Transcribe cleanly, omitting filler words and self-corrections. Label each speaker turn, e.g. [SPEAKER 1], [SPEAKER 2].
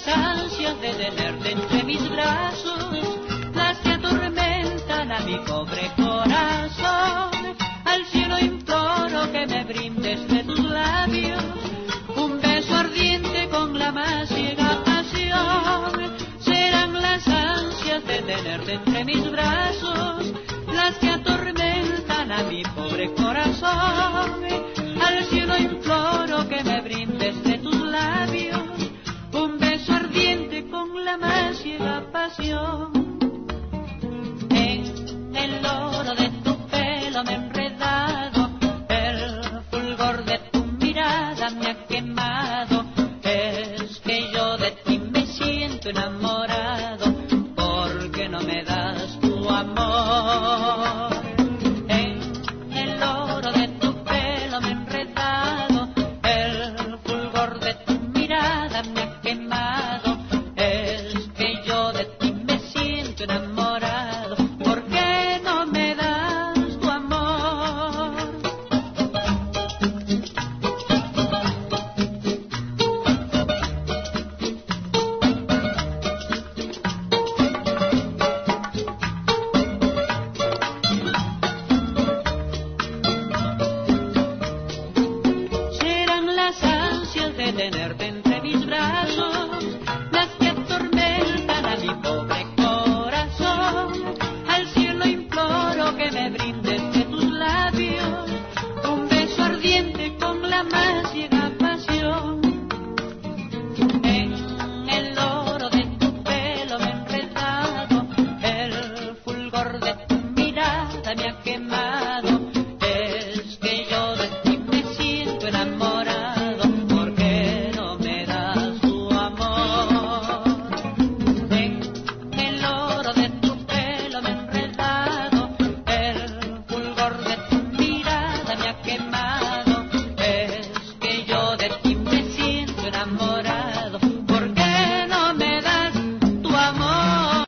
[SPEAKER 1] ansias de tenerte entre mis brazos, las que atormentan a mi pobre corazón. Al cielo imploro que me brindes de tus labios un beso ardiente con la más ciega pasión. Serán las ansias de tenerte entre mis brazos las que atormentan a mi pobre corazón. Al cielo imploro que me brindes de tus labios un beso ardiente con la más ciega pasión. En el oro de tu pelo me he enredado, el fulgor de tu mirada me ha quemado. Es que yo de ti me siento enamorado, porque no me das tu amor. En el oro de tu pelo me he enredado, el fulgor de tu mirada me ha quemado. Es que yo de ti me siento enamorado, porque no me das tu amor. Serán las ansias de tenerte entre mis brazos las que atormentan a mi pobre corazón. Al cielo imploro que me brindes de tus labios un beso ardiente con la más ciega pasión. En el oro de tu pelo me he enredado, el fulgor de